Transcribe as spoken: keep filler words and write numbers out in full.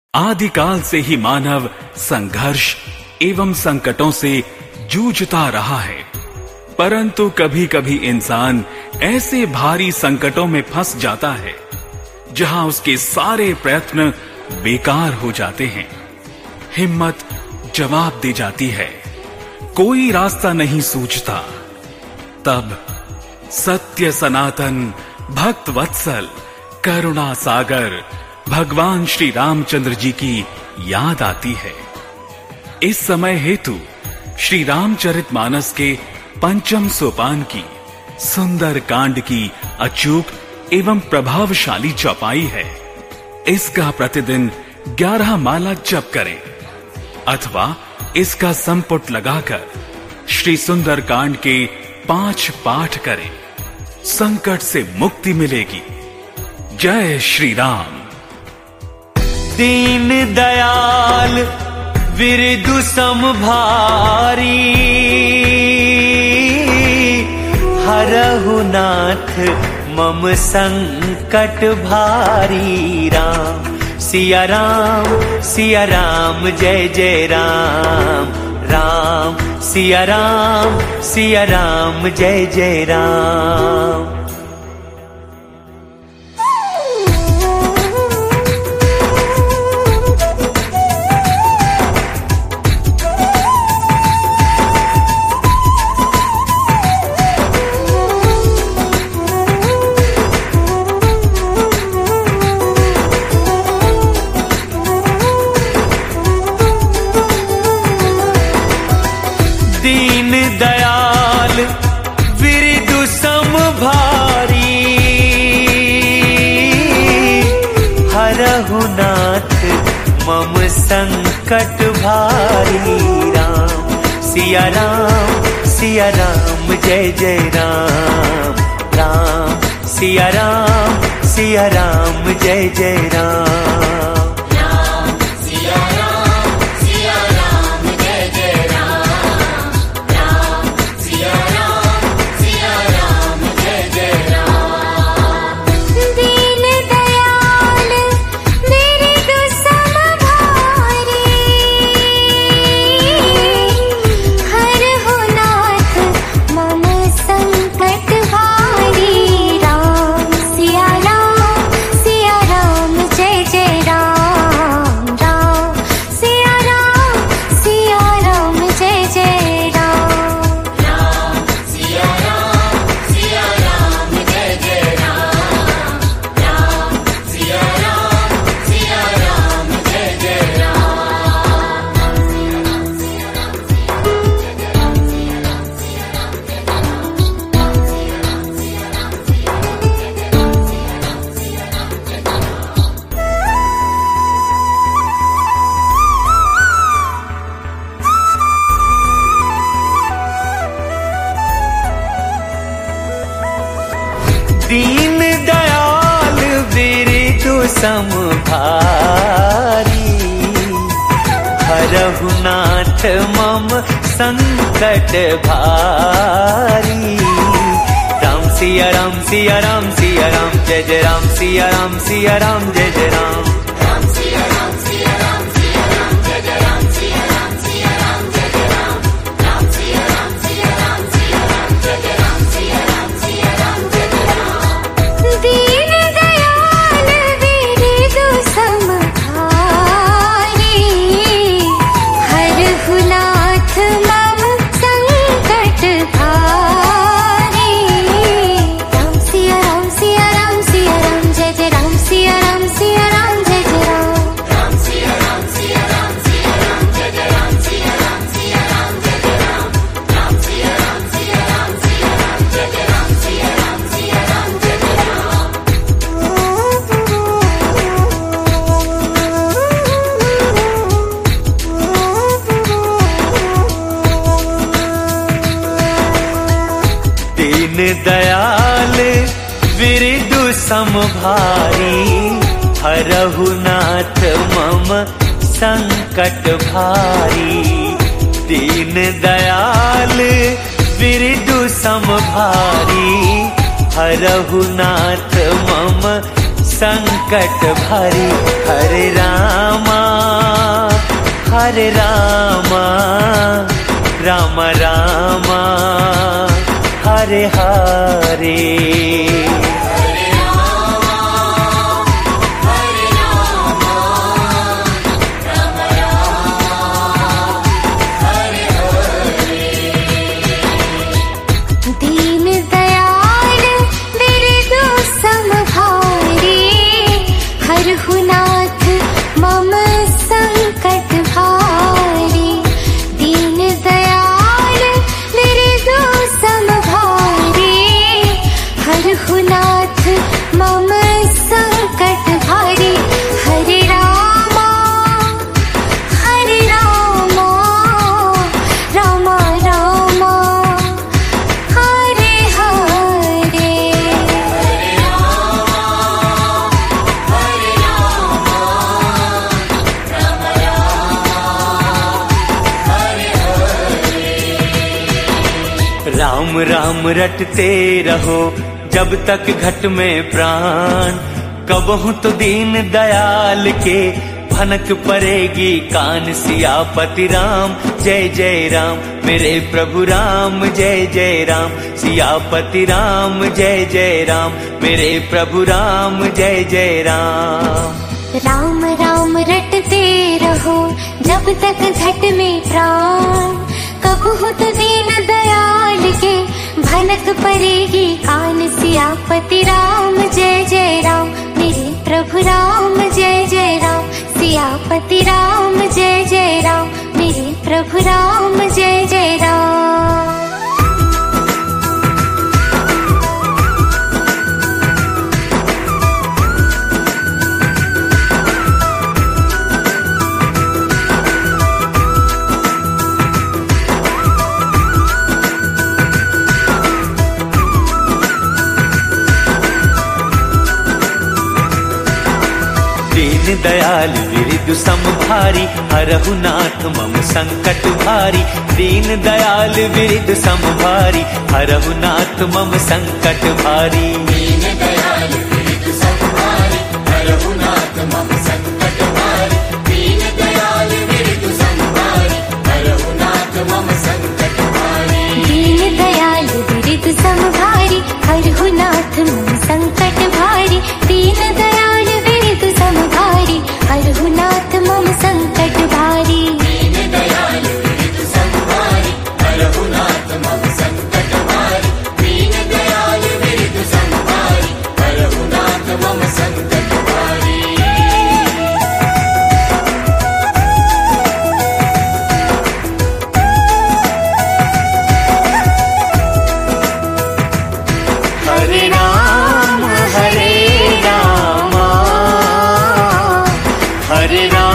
आदिकाल से ही मानव संघर्ष एवं संकटों से जूझता रहा है, परंतु कभी कभी इंसान ऐसे भारी संकटों में फंस जाता है जहां उसके सारे प्रयत्न बेकार हो जाते हैं। हिम्मत जवाब दे जाती है, कोई रास्ता नहीं सूझता। तब सत्य सनातन भक्त वत्सल करुणा सागर भगवान श्री रामचंद्र जी की याद आती है। इस समय हेतु श्री रामचरितमानस के पंचम सोपान की सुंदर कांड की अचूक एवं प्रभावशाली चौपाई है। इसका प्रतिदिन ग्यारह माला जप करें अथवा इसका संपुट लगाकर श्री सुंदर कांड के पांच पाठ करें। संकट से मुक्ति मिलेगी। जय श्री राम। दीन दयाल विरदु समभारी, हरहु नाथ मम संकट भारी। राम सिया राम सिया राम जय जय राम। राम सिया राम सिया राम जय जय राम। दीन दयाल विरदु समभारी, हरहु नाथ मम संकट भारी। राम सिया राम सिया राम जय जय राम। राम सिया राम सिया राम जय जय राम। दीन दयाल विरदु समभारी, हरहु नाथ मम संकट भारी। राम सिया राम सिया राम सिया राम जय जय राम। सिया राम सिया राम जय जय राम। राम सिया राम सिया राम सिया राम जय जय राम। सिया राम सिया राम जय जय राम। राम सिया राम सिया राम सिया राम जय जय राम। सिया राम सिया राम जय जय राम। दीन दयाल विरदु समभारी, हरहु नाथ मम संकट भारी। राम सिया राम सिया राम सिया राम जय जय राम। सिया राम सिया राम जय जय राम। राम सिया राम सिया राम सिया राम जय जय राम। सिया राम सिया राम जय जय राम। राम सिया राम सिया राम सिया राम जय जय राम। सिया राम सिया राम जय जय राम। दीन दयाल विरदु समभारी, हरहु नाथ मम संकट भारी। दीन दयाल विरदु समभारी, हरहु नाथ मम संकट भारी। हरे रामा हरे रामा राम रामा हरे हरे। राम राम रटते रहो जब तक घट में प्राण, कबहू तो दीन दयाल के भनक पड़ेगी कान। सियापति राम जय जय राम मेरे प्रभु राम जय जय राम। सियापति राम जय जय राम मेरे प्रभु राम जय जय राम। राम राम रटते रहो जब तक घट में प्राण, कबहू तो दीन दयाल के भनक पड़ेगी कान। सियापति राम जय जय राम मेरे प्रभु राम जय जय राम। सियापति राम जय जय राम मेरे प्रभु राम जय जय राम। दीन दयाल विरिदु समभारी हरहु नाथ मम संकट भारी। दीन दयाल विरिदु समभारी हरहु नाथ मम संकट भारी। दीन दयाल विरिदु समभारी हरहु नाथ मम संकट भारी। दीन दयाल विरिदु समभारी हरहु नाथ मम संकट भारी। दीन दयाल विरिदु समभारी हरहु नाथ मम संकट भारी। दीन दयाल विरिदु समभारी हरहु नाथ मम संकट भारी। दीन दयाल विरिदु समभारी हरहु नाथ मम संकट भारी। दीन दयाल विरिदु समभारी हरहु नाथ मम संकट भारी। हरे राम हरे राम हरे राम